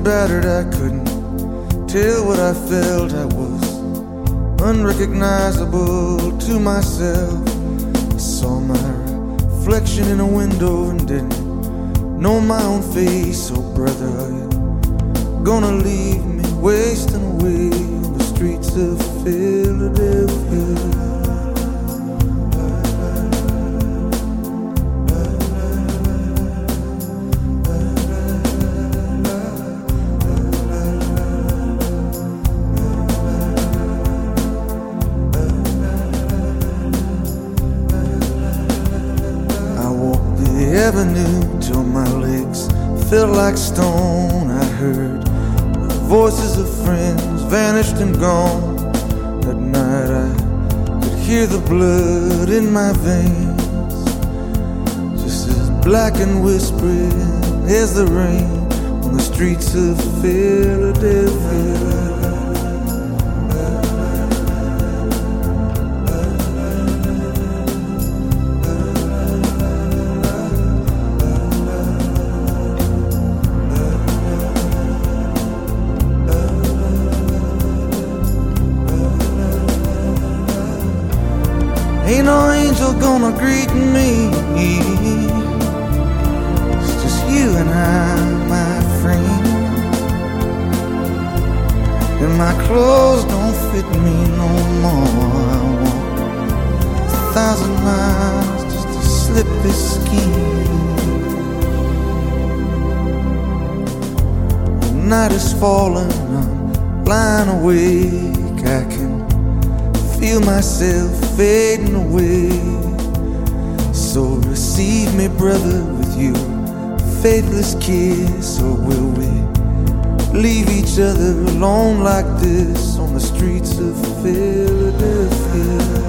battered, I couldn't tell what I felt. I was unrecognizable to myself. I saw my reflection in a window and didn't know my own face. Oh brother, are you gonna leave me wasting away on the streets of Philadelphia? Avenue till my legs felt like stone. I heard the voices of friends vanished and gone. That night I could hear the blood in my veins, just as black and whispering as the rain on the streets of Philadelphia. Ain't no angel gonna greet me. It's just you and I, my friend. And my clothes don't fit me no more. I walk 1,000 miles just to slip this skin. The night is falling, I'm lying awake. I can feel myself fading away. So receive me, brother, with you faithless kiss. Or will we leave each other alone like this on the streets of Philadelphia?